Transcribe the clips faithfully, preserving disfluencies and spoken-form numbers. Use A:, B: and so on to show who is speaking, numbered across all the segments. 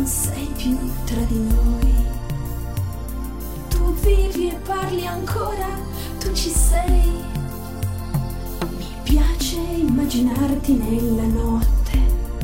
A: non sei più tra di noi. Tu vivi e parli ancora, tu ci sei. Mi piace immaginarti nella notte,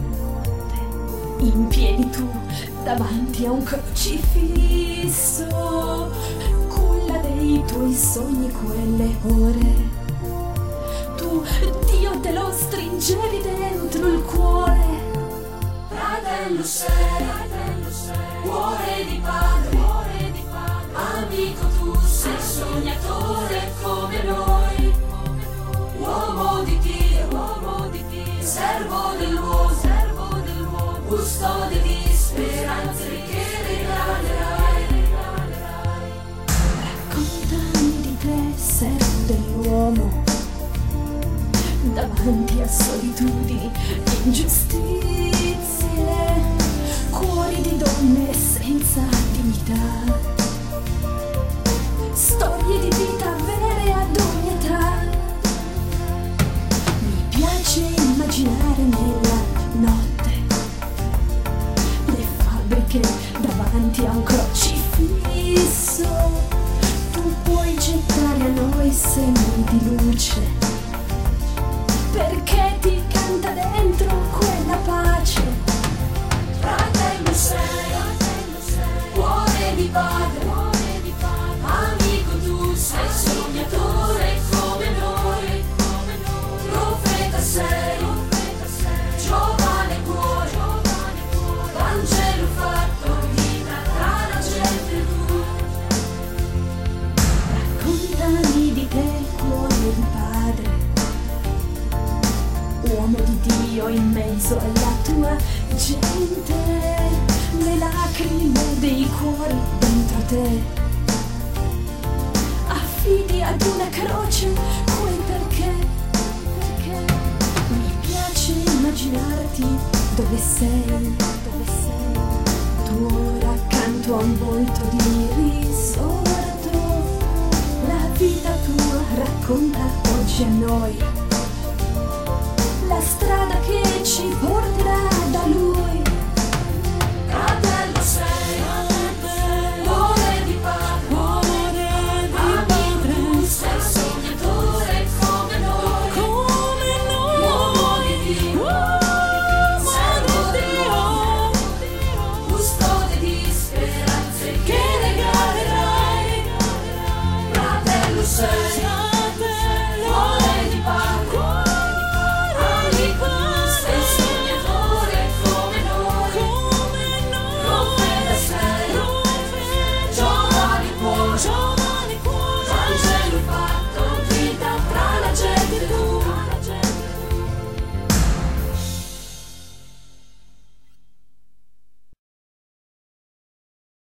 A: in piedi tu davanti a un crocifisso, culla dei tuoi sogni quelle ore. Tu, Dio, te lo stringevi dentro il cuore.
B: Fratello sei, cuore di padre, amico tu sei, sognatore come noi, uomo di Dio, servo dell'uomo, custode di speranze che regalerai.
A: Raccontami di te, servo dell'uomo, davanti a solitudini, ingiustizie, cuori di donne senza dignità, storie di vita vere ad ogni età. Mi piace immaginare nella notte le fabbriche davanti a un crocifisso. Tu puoi gettare a noi semi di luce, perché ti canta dentro quella pace.
B: Fratello sei, cuore di padre, amico tu sei, sognatore come noi, profeta sei, giovane cuore, Vangelo fatto vita tra la gente tu.
A: Raccontami di te, cuore di padre, uomo di Dio in mezzo alla tua gente, le lacrime dei cuori dentro te, affidi ad una croce quel perché, perché mi piace immaginarti dove sei, dove sei, tu ora accanto a un volto di risorto, la vita tua racconta oggi a noi la strada che ci porta